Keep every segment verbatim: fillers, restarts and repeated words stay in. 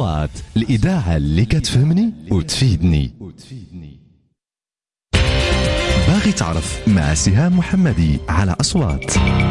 أصوات الإذاعة اللي كتفهمني وتفيدني. باغي تعرف مع سهام محمدي على أصوات.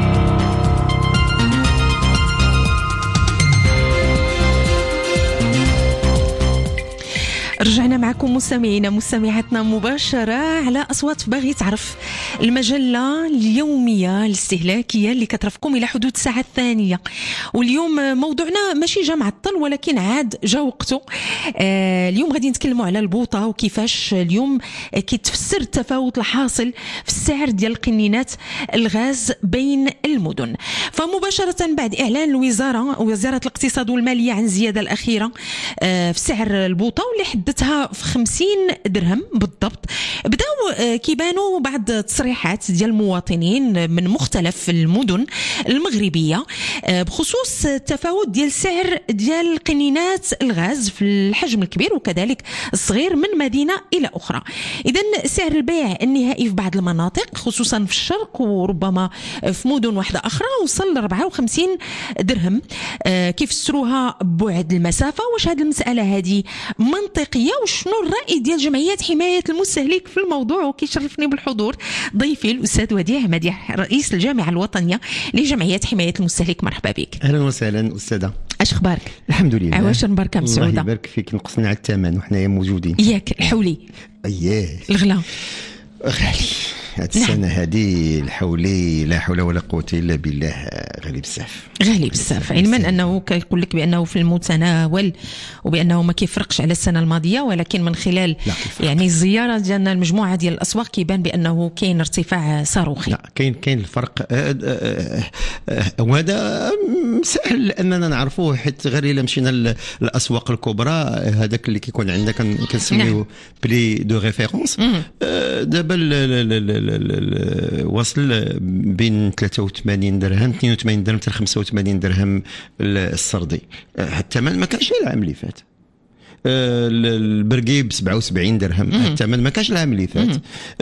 رجعنا معكم مستمعينا مستمعاتنا مباشرة على أصوات باغي تعرف، المجلة اليومية الاستهلاكية اللي كترافقكم إلى حدود الساعة الثانية. واليوم موضوعنا ماشي جا معطل ولكن عاد جا وقته. آه اليوم غادي نتكلموا على البوطة وكيفاش اليوم كيتفسر التفاوت الحاصل في السعر ديال القنينات الغاز بين المدن. فمباشرة بعد إعلان الوزارة وزارة الاقتصاد والمالية عن الزيادة الأخيرة آه في سعر البوطة واللي حدتها في خمسين درهم بالضبط، بداو كيبانوا بعض التصريحات ديال المواطنين من مختلف المدن المغربية بخصوص التفاوت ديال سعر ديال قنينات الغاز في الحجم الكبير وكذلك الصغير من مدينة إلى أخرى. إذن سعر البيع النهائي في بعض المناطق خصوصا في الشرق وربما في مدن واحدة أخرى وصل ل أربعة وخمسين درهم. كيف فسروها بعد المسافة؟ واش هذه المسألة هذه منطقية؟ وشنو الرأي ديال جمعية حماية المستهلك في الموضوع؟ وكيشرفني بالحضور ضيفي الأستاذ وديع مديح رئيس الجامعة الوطنية لجمعية حماية المستهلك. مرحبا بك. أهلا وسهلا أستاذة. اش اخبارك؟ الحمد لله. عواش نبارك مسعودة. الله يبارك فيك. نقصنا على الثمن وحنايا موجودين. ياك الحولي. اييه الغلا غالي هاد السنة هذه الحولي لا حول ولا قوة إلا بالله غالي بزاف غالي بزاف، علما أنه كيقول لك بأنه في المتناول وبأنه ما كيفرقش على السنة الماضية، ولكن من خلال يعني الزيارة ديالنا المجموعة ديال الأسواق كيبان بأنه كاين ارتفاع صاروخي. لا كاين كاين الفرق، وهذا سهل أننا نعرفوه حيت غير إلا مشينا للأسواق الكبرى هذاك اللي كيكون عندنا كنسميوه بري دو ريفيرونس. دابا وصل بين ثلاثة وثمانين درهم اثنين وثمانين درهم حتى خمسة وثمانين درهم السردي. الثمن ما كانش العام اللي فات. البرقيب سبعة وسبعين درهم، الثمن ما كانش العام اللي فات.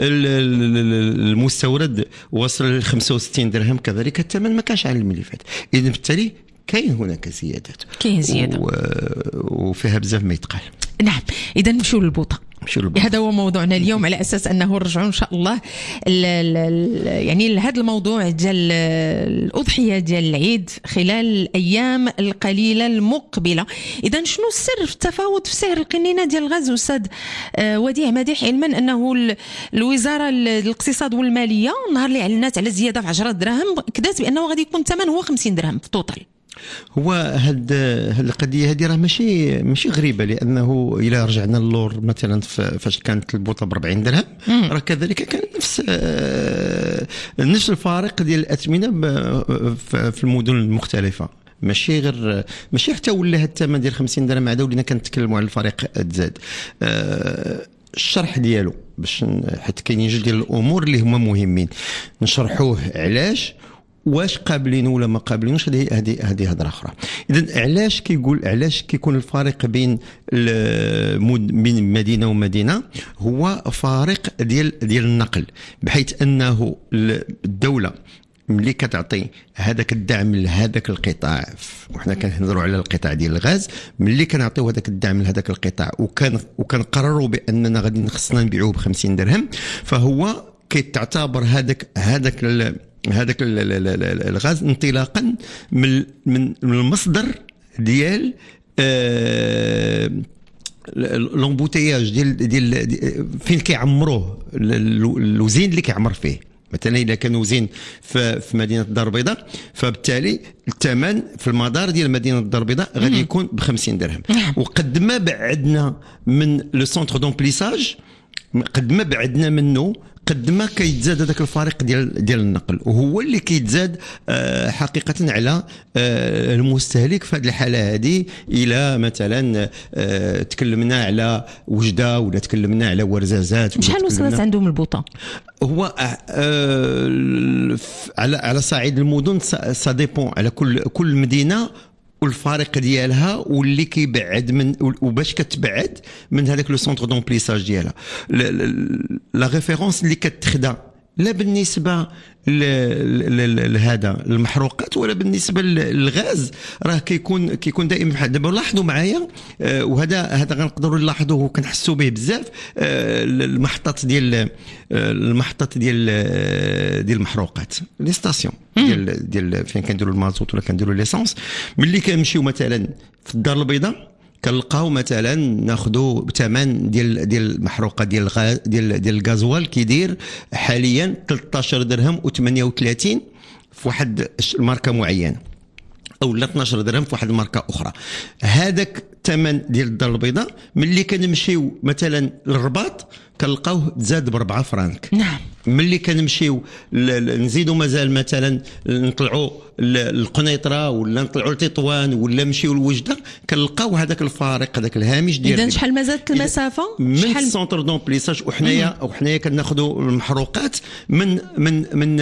المستورد وصل ل خمسة وستين درهم كذلك، الثمن ما كانش العام اللي فات. اذا بالتالي كاين هناك زيادات، كاين زياده و... وفيها بزاف ما يتقال. نعم. اذا نمشيو للبوطه. هذا هو موضوعنا اليوم على اساس انه نرجعوا ان شاء الله ال ال يعني لهذا الموضوع ديال الاضحيه ديال العيد خلال الايام القليله المقبله. اذا شنو السر في التفاوت في سعر القنينه ديال الغاز استاذ وديع مديح؟ علما انه الوزاره الاقتصاد والماليه نهار اللي اعلنت على زياده في عشرة دراهم كدات بانه غادي يكون الثمن هو خمسين درهم في توتال. هو هاد هاد القضيه هذه راه ماشي ماشي غريبه، لانه الى رجعنا للور مثلا فاش كانت البوطه ب أربعين درهم راه كذلك كان نفس نفس الفارق ديال الاثمنه في المدن المختلفه. ماشي غير ماشي حتى ولا هاد الثمن ديال خمسين درهم عاد ولينا كنتكلموا على الفريق تزاد. الشرح ديالو باش حيت كاينين جوج ديال الامور اللي هما مهمين نشرحوه علاش واش قابلين ولا ما قابلينوش. هذه هذه هذه هضره اخرى. اذا علاش كيقول علاش كيكون الفارق بين بين مدينه ومدينه؟ هو فارق ديال ديال النقل، بحيث انه الدوله ملي كتعطي هذاك الدعم لهذاك القطاع، وحنا كنهضروا على القطاع ديال الغاز، ملي كنعطيو هذاك الدعم لهذاك القطاع وكان وكنقرروا باننا غادي خصنا نبيعوه ب خمسين درهم، فهو كيتعتبر هذاك هذاك هذاك الغاز انطلاقا من من المصدر ديال لومبوتياج ديال ديال فين كيعمروه الوزين اللي كيعمر فيه. مثلا اذا كان وزين في مدينه الدار البيضاء فبالتالي الثمن في المدار ديال مدينه الدار البيضاء غادي يكون ب خمسين درهم. وقد ما بعدنا من لو سونتر دومبليساج قد ما بعدنا منه قد ما كيتزاد هذاك الفارق ديال ديال النقل، وهو اللي كيتزاد آه حقيقه على آه المستهلك. في هذه الحاله هذه الى مثلا آه تكلمنا على وجده ولا تكلمنا على ورزازات. شحال وصلت عندهم البوطه؟ هو آه على على صعيد المدن سا ديبون على كل كل مدينه والفارق ديالها واللي كيبعد من وباش كتبعد من هذاك لو سونتر دومبليساج ديالها. لا ريفيرونس اللي كتخدا لا بالنسبه لهذا المحروقات ولا بالنسبه للغاز، راه كيكون كيكون دائما بحال دابا. لاحظوا معايا وهذا هذا غنقدروا نلاحظوه وكنحسوا به بزاف، المحطات ديال المحطات ديال ديال المحروقات لي ستاسيون ديال ديال فين كنديروا المازوت ولا كنديروا ليسانس. ملي كنمشيو مثلا في الدار البيضاء كنلقاو مثلا ناخذوا ثمن ديال ديال المحروقه ديال الغاز ديال ديال الغازوال كيدير حاليا ثلاثة عشر درهم وثمانية وثلاثين في واحد الماركه معينه، او لا اثنا عشر درهم في واحد الماركه اخرى. هذاك الثمن ديال الدار البيضاء ملي كنمشيو مثلا للرباط كنلقاوه تزاد بربعة فرانك. نعم. ملي كنمشيو نزيدوا مازال مثلا نطلعوا القنيطره ولا نطلعوا لتطوان ولا نمشيو لوجده كنلقاو هذاك الفارق هذاك الهامش ديال. اذا شحال مازالت المسافه من السونتر دونبليساج وحنايا وحنايا كناخذوا المحروقات من من من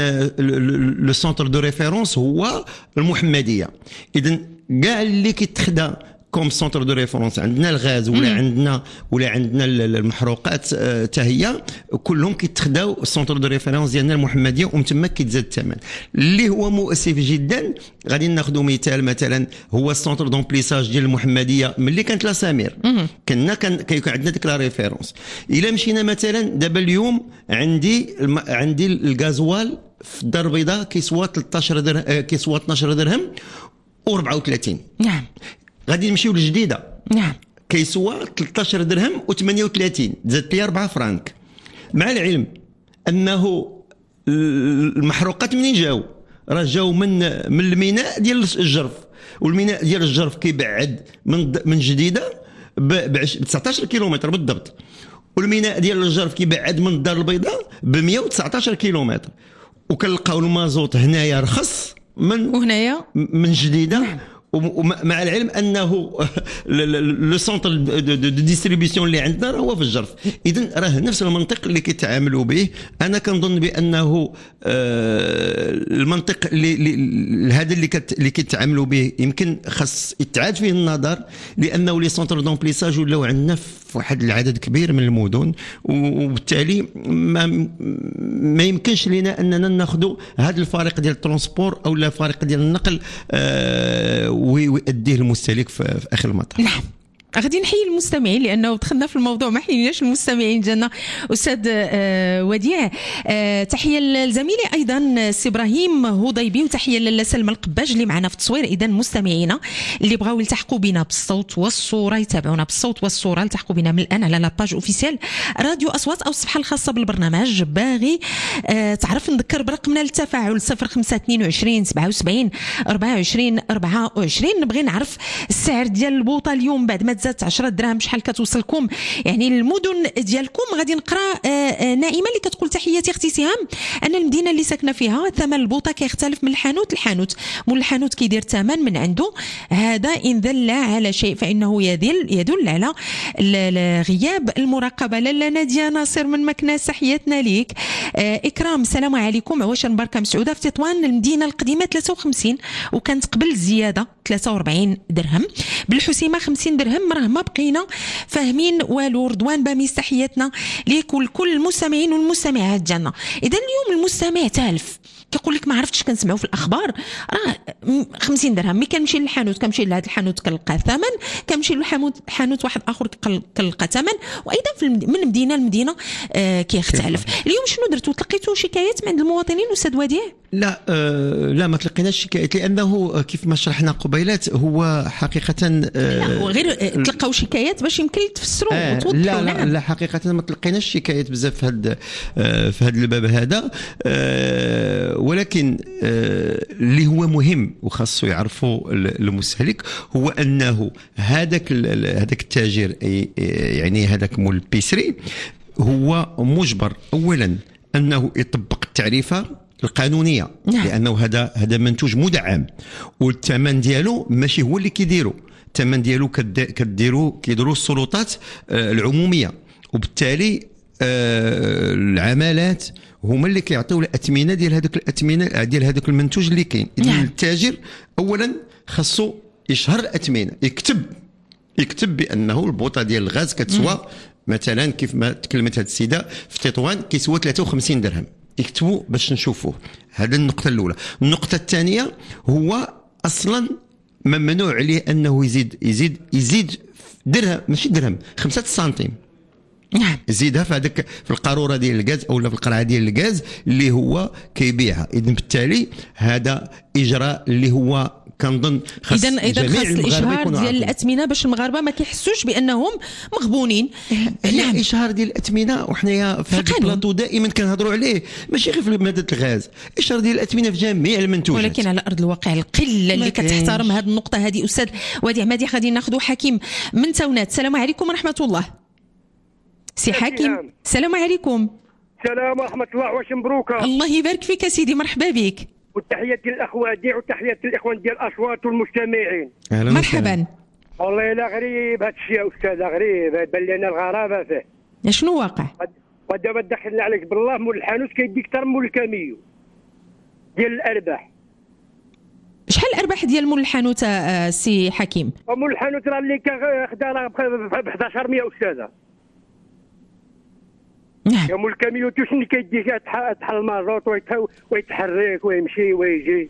لو سونتر دو ريفيرونس هو المحمديه. اذا كاع اللي كيتخدى كوم سونتر دو ريفيرونس عندنا الغاز ولا مم. عندنا ولا عندنا المحروقات حتى هي كلهم كيتخداو السونتر دو ريفيرونس ديالنا المحمديه ومن تما كيتزاد الثمن اللي هو مؤسف جدا. غادي ناخذوا مثال مثلا هو السونتر دومبليساج ديال المحمديه ملي كانت لا سمير كنا كان كيكون عندنا ديك لا ريفيرونس. الا مشينا مثلا دابا اليوم عندي الم... عندي الغازوال في الدار البيضاء كيسوى ثلاثة عشر درهم كيسوى اثنا عشر درهم وأربعة وثلاثين. نعم. غادي نمشيو للجديده. نعم. كيسوى ثلاثة عشر درهم وثمانية وثلاثين زادت لي أربعة فرانك. مع العلم انه المحروقات منين جاو؟ راه جاو من من الميناء ديال الجرف، والميناء ديال الجرف كيبعد من من جديده ب تسعة عشر كيلومتر بالضبط، والميناء ديال الجرف كيبعد من الدار البيضاء ب مئة وتسعة عشر كيلومتر. وكنلقاو المازوت هنايا رخص من وهنايا من جديده. نعم. ومع العلم انه لو سونتر دو ديستريبيسيون اللي عندنا راه هو في الجرف. اذا راه نفس المنطق اللي كيتعاملوا به. انا كنظن بانه المنطق اللي هذا اللي اللي كيتعاملوا به يمكن خاص يتعاد فيه النظر، لانه لي سونتر دومبليساج ولاو عندنا في واحد العدد كبير من المدن، وبالتالي ما, ما يمكنش لنا اننا ناخذوا هذا الفارق ديال الترونسبور او لا فارق ديال النقل ويؤديه المستهلك في اخر المطاف. نعم. غادي نحيي المستمعين لانه دخلنا في الموضوع ما حييناش المستمعين. جانا استاذ وديع، تحيه لزميلي ايضا سي ابراهيم هضيبي، وتحيه لاله سلمى القباج اللي معنا في التصوير. اذا مستمعينا اللي بغاو يلتحقوا بنا بالصوت والصوره يتابعونا بالصوت والصوره، التحقوا بنا من الان على لاباج اوفيسيال راديو اصوات او الصفحه الخاصه بالبرنامج. باغي تعرف نذكر برقمنا للتفاعل صفر خمسة اثنين وعشرين سبعة وسبعين أربعة وعشرين أربعة وعشرين. نبغي نعرف السعر ديال البوطه اليوم بعد ما زادت عشرة دراهم شحال كتوصلكم يعني المدن ديالكم. غادي نقرا نائمه اللي كتقول تحياتي اختي سهام، ان المدينه اللي ساكنه فيها ثمن البوطه كيختلف من الحانوت للحانوت، مول الحانوت كيدير ثمن من عنده. هذا ان دل على شيء فانه يدل يدل على غياب المراقبه. لاله ناديه ناصر من مكناس تحياتنا ليك. اكرام السلام عليكم. عواش مباركه مسعوده في تطوان المدينه القديمه ثلاثة وخمسين وكانت قبل الزياده ثلاثة وأربعين درهم، بالحسيمه خمسين درهم. راه ما بقينا فاهمين والو. رضوان باميس تحياتنا ليك ولكل المستمعين والمستمعات ديالنا. اذا اليوم المستمع تالف كيقول لك ما عرفتش كنسمعوا في الاخبار راه خمسين درهم. ملي كنمشي للحانوت كنمشي لهذا الحانوت كنلقى ثمن، كنمشي لحانوت واحد اخر كنلقى ثمن، وايضا في من مدينه لمدينه آه كيختلف. اليوم شنو درتوا؟ تلقيتوا شكايات من عند المواطنين استاذ وديع؟ لا آه لا ما تلقيناش شكايات، لانه كيف ما شرحنا قبيلات هو حقيقه آه لا هو غير تلقاو شكايات باش يمكن تفسروا آه وتوضحوا. لا لا, لا حقيقه ما تلقيناش شكايات بزاف في هذا آه في هذا الباب هذا. آه ولكن آه اللي هو مهم وخاصه يعرفوا المستهلك هو انه هذاك هذاك التاجر يعني هذاك مول البيسري هو مجبر اولا انه يطبق التعريفه القانونيه. نعم. لانه هذا هذا منتوج مدعم، والثمن ديالو ماشي هو اللي كيديروا، الثمن ديالو كديروا كيديروا السلطات العموميه، وبالتالي العمالات هما اللي كيعطيو الاثمنه ديال هذوك الاثمنه ديال هذوك المنتوج اللي كاين. اذا نعم. التاجر اولا خاصو يشهر الاثمنه، يكتب يكتب بانه البوطه ديال الغاز كتسوى مثلا كيف ما تكلمت هذه السيده في تطوان كيسوى ثلاثة وخمسين درهم يكتبوا باش نشوفوه. هذا النقطة الأولى. النقطة الثانية هو أصلا ممنوع عليه أنه يزيد يزيد يزيد درهم، ماشي درهم، خمسة سنتيم. نعم. يزيدها في هذاك في القاروره ديال الغاز او في القرعه ديال الغاز اللي هو كيبيعها. اذا بالتالي هذا اجراء اللي هو كنظن خاص اذا اذا خاص الاشهار ديال عارفين. الاثمنه باش المغاربه ما كيحسوش بانهم مغبونين. نعم. الاشهار ديال الاثمنه وحنايا في هذا البلاطو دائما كنهضروا عليه، ماشي غير في ماده الغاز، الاشهار ديال الاثمنه في جميع المنتوجات. ولكن على ارض الواقع القله اللي كتحترم هذه النقطه هذه. استاذ وديع مادي غادي ناخذوا حكيم من تونات. السلام عليكم ورحمه الله. سي حكيم السلام عليكم. السلام ورحمة الله، واش مبروكة. الله يبارك فيك سيدي، مرحبا بك. وتحياتي للأخوة ديال وتحياتي للإخوان ديال الأصوات والمستمعين. مرحبا. والله لا غريب هذا الشيء يا أستاذ، غريب، بان لنا الغرابة فيه. شنو واقع؟ ودابا دخلنا عليك بالله، مول الحانوت كيدي أكثر من مول الكاميو ديال الأرباح. شحال الأرباح ديال مول الحانوت سي حكيم؟ مول الحانوت راه اللي كاخدا راه ب أحد عشر مية أستاذة. نعم. يا مول الكاميو توشني كيدي تحل المازوت ويتحرك ويمشي ويجي.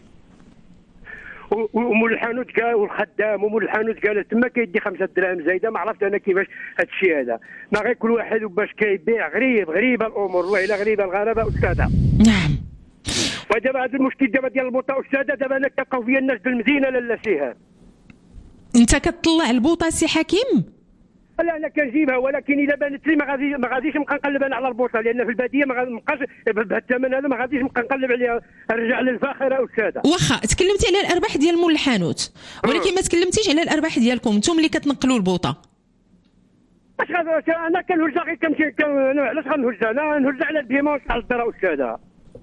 ومول الحانوت قال والخدام ومول الحانوت قال تما كيدي خمسة دراهم زايده. ما عرفت انا كيفاش هذا الشيء هذا، ما غير كل واحد باش كيبيع. غريب غريبه الامور، والله الا غريبه الغرابه استاذه. نعم. ودابا هذا المشكل دابا ديال البوطه استاذه، دابا انا كنلقاو فيا الناس بالمدينه لالا سيهان. انت كتطلع البوطه سي حكيم؟ لا انا كنجيبها، ولكن الا بانت لي ما غادي ما غاديش نبقى نقلب انا على البوطه، لان في الباديه ما غنبقاش بهذا الثمن هذا، ما غاديش نبقى نقلب عليها. نرجع للفاخره استاذه. واخا تكلمتي على الارباح ديال مول الحانوت، ولكن ما تكلمتيش على الارباح ديالكم نتوما اللي كتنقلوا البوطه. اش انا كنهزها غير كنمشي كن... علاش غنهزها؟ انا نهزها على البهيمه على الدار استاذه.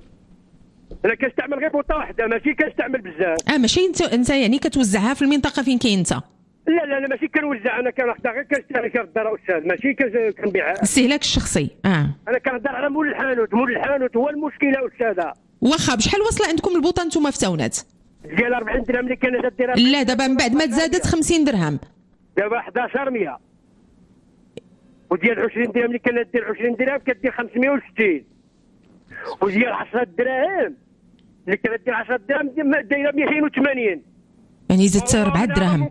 انا كنستعمل غير بوطه واحده، ماشي كنستعمل بزاف. اه ماشي انت انت يعني كتوزعها في المنطقه فين كاين انت؟ لا لا لا ماشي كنوزع، انا كناخذها غير كنشتري في الدار استاذ، ماشي كنبيعها. الاستهلاك الشخصي. اه انا كنهضر على مول الحانوت. مول الحانوت هو المشكله استاذه. واخا بشحال واصله عندكم البوطه نتوما في تونات؟ ديال أربعين درهم اللي كانت ديرها. لا دابا من بعد ما تزادت خمسين درهم، دابا أحد عشر مية. وديال عشرين درهم اللي كانت دير عشرين درهم كدير خمسمية وستين. وديال عشرة دراهم اللي كانت دير عشرة دراهم دايره مئتين وثمانين، يعني زدت أربعة دراهم.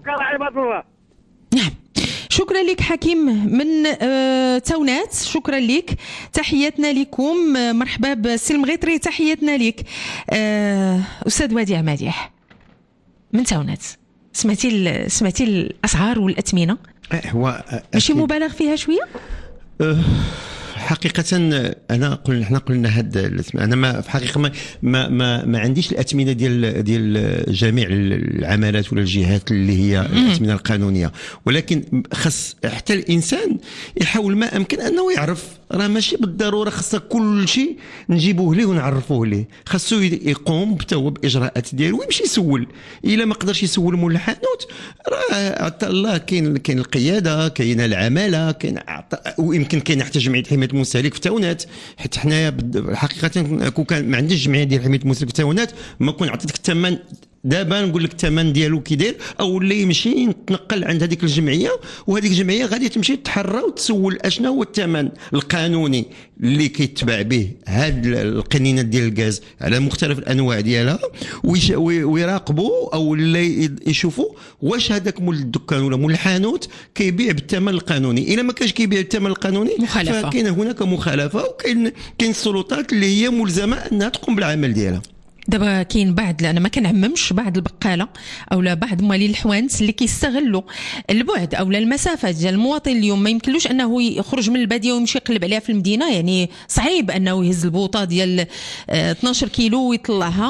نعم. شكرا لك حكيم من آه تونات، شكرا لك، تحياتنا لكم. آه مرحبا بسي المغيطري، تحياتنا لك. آه استاذ وديع مادح من تونات، سمعتي سمعتي الاسعار والاثمنه؟ هو ماشي مبالغ فيها شويه؟ أه حقيقة أنا قلنا إحنا قلنا هاد أنا ما في حقيقة ما ما ما, ما عنديش الأثمنة ديال ديال جميع العمالات ولا الجهات اللي هي الأثمنة القانونية، ولكن خص حتى الإنسان يحاول ما أمكن أنه يعرف. راه ماشي بالضرورة خصك كل شيء نجيبوه ليه ونعرفوه ليه، خاصو يقوم هو بإجراءات ديالو ويمشي يسول. إلا ما قدرش يسول مول الحانوت راه عطا الله كاين كاين القيادة، كاين العمالة، كاين ويمكن كاين حتى جمعية حماية المستهلك في تونات. حيت حنايا حقيقة كون كان ما عنديش جمعية ديال حماية المستهلك في تونات ما كون عطيتك الثمن دابا نقول لك الثمن ديالو كي داير، او اللي يمشي يتنقل عند هذيك الجمعيه، وهذيك الجمعيه غادي تمشي تحرى وتسول اشنا هو الثمن القانوني اللي كيتباع به هاد القنينه ديال الغاز على مختلف الانواع ديالها، ويراقبوا او اللي يشوفوا واش هذاك مول الدكان ولا مول الحانوت كيبيع بالثمن القانوني. الا ما كانش كيبيع بالثمن القانوني فكاين هناك مخالفه، وكاين كاين السلطات اللي هي ملزمه انها تقوم بالعمل ديالها. دابا كاين بعض، انا ما كنعممش، بعض البقاله اولا بعض موالين الحوانت اللي كيستغلوا البعد اولا المسافه ديال المواطن. اليوم ما يمكنلوش انه يخرج من الباديه ويمشي يقلب عليها في المدينه، يعني صعيب انه يهز البوطه ديال اثناش كيلو ويطلعها،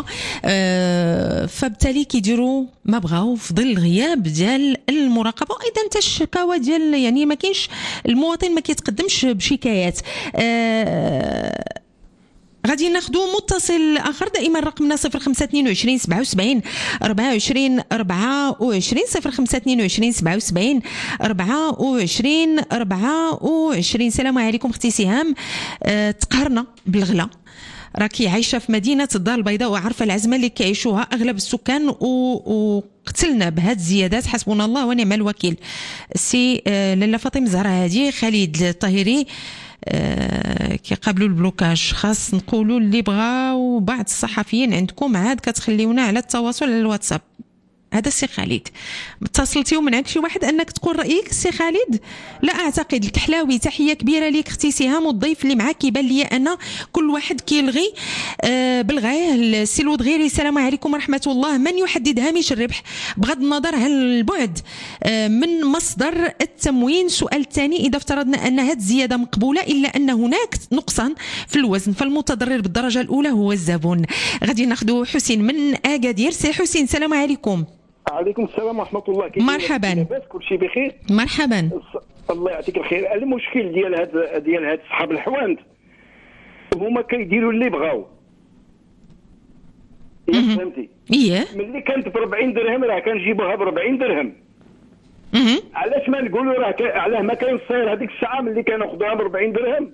فبالتالي كيديروا ما بغاو في ظل الغياب ديال المراقبه، وايضا حتى الشكاوى ديال يعني ما كاينش المواطن ما كيتقدمش بشكايات. غادي ناخذوا متصل اخر، دائما رقمنا صفر خمسة اثنين وعشرين سبعة وسبعين أربعة وعشرين أربعة وعشرين صفر خمسة اثنين وعشرين سبعة وسبعين أربعة وعشرين أربعة وعشرين. السلام عليكم اختي سهام. أه تقهرنا بالغلا، راكي عايشه في مدينه الدار البيضاء وعارفه العزمه اللي كيعيشوها اغلب السكان، وقتلنا بهاد الزيادات حسبنا الله ونعم الوكيل. سي أه لاله فاطمه زهره هادي، خالد الطاهري، آه كيقابلوا البلوكاج. خاص نقولوا اللي بغاو بعض الصحفيين عندكم عاد كتخليونا على التواصل على الواتساب. هذا السي خالد اتصلتي ومن عند شي واحد انك تقول رايك السي خالد؟ لا اعتقد. الكحلاوي تحيه كبيره ليك اختي سهام، والضيف اللي معاك كيبان لي انا كل واحد كيلغي آه بالغاه. السي الودغيري السلام عليكم ورحمه الله. من يحدد هامش الربح بغض النظر عن البعد آه من مصدر التموين؟ سؤال ثاني، اذا افترضنا ان هذه الزياده مقبوله الا ان هناك نقصان في الوزن فالمتضرر بالدرجه الاولى هو الزبون. غادي ناخذ حسين من اكادير. سي حسين السلام عليكم. عليكم السلام ورحمة الله. مرحبا. لاباس كلشي بخير؟ مرحبا. الله يعطيك الخير. المشكل ديال هاد ديال هاد صحاب الحوانت هما كيديروا اللي بغاو. فهمتي؟ اييه. ملي كانت ب أربعين درهم راه كنجيبوها ب أربعين درهم. اها. علاش ما نقولوا راه ك... علاه ما كاين الصير هذيك الساعة ملي كناخذوها ب أربعين درهم؟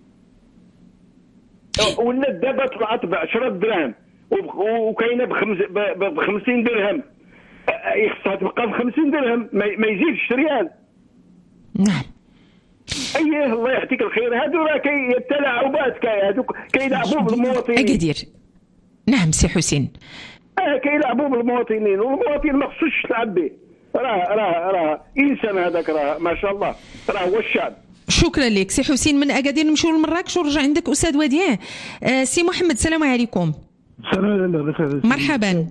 ولا دابا طلعت ب عشرة دراهم وكاينه ب خمسين درهم. خصها تبقى ب خمسين درهم ما يزيدش ريال. نعم. اييه الله يعطيك الخير. هادو راه كاين التلاعبات هادوك كيلعبوا بالمواطنين. اكادير. نعم سي حسين. اه كيلعبوا بالمواطنين والمواطن ما خصوش تلعب به. راه راه راه انسان هذاك راه ما شاء الله راه هو الشعب. شكرا لك سي حسين من اكادير. نمشيو لمراكش ونرجع عندك استاذ وديع. آه سي محمد السلام عليكم. السلام عليكم. مرحبا.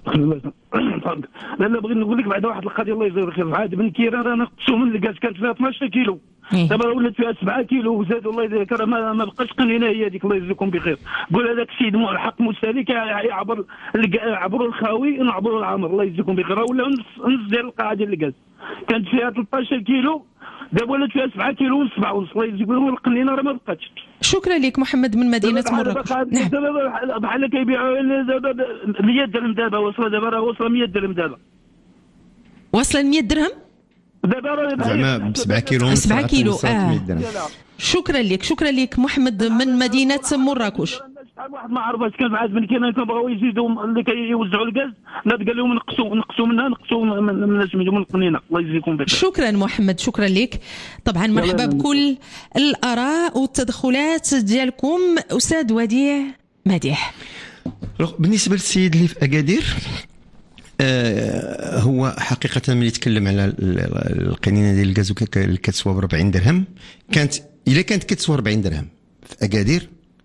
لا لا بغيت نقول لك بعد واحد القضيه الله يجزيه الخير. عاد بن كيران انا قصو من اللي كانت فيها اثناش كيلو دابا ولات فيها سبعة كيلو وزاد الله يجزيه الخير. ما, ما بقاش قنينه هي هذيك الله يجزيكم بخير. قول هذاك السيد حق مستهلك يعبر عبروا الخاوي نعبروا العمر الله يجزيكم بخير. ولا نص نص ديال القاعه ديال الكاز كانت فيها ثلاثة كيلو دابا ولات فيها سبعة كيلو ونص ونص الله يجزيكم. القنينه راه ما بقاتش. شكرا لك محمد من مدينه مراكش. نعم. بحال كيبيعوا مية درهم دابا وصل دابا راه وصل مية درهم دابا واصله مية درهم دابا راه زعما ب سبعة كيلو سبعة كيلو. اه شكرا لك شكرا لك محمد من مدينه مراكش. واحد ما عرفش كان عاد من كاين كيبغاو يزيدوا اللي كيوزعوا الغاز لا قال لهم نقصوا نقصوا منها نقصوا من الناس من القنينه الله يجزيكم بخير. شكرا محمد شكرا لك. طبعا مرحبا بكل الاراء والتدخلات ديالكم. استاذ وديع مديح. بالنسبه للسيد اللي في اكادير آه هو حقيقه ملي يتكلم على القنينه ديال الغاز اللي كتسوى ب أربعين درهم كانت الا كانت كتسوى أربعين درهم في اكادير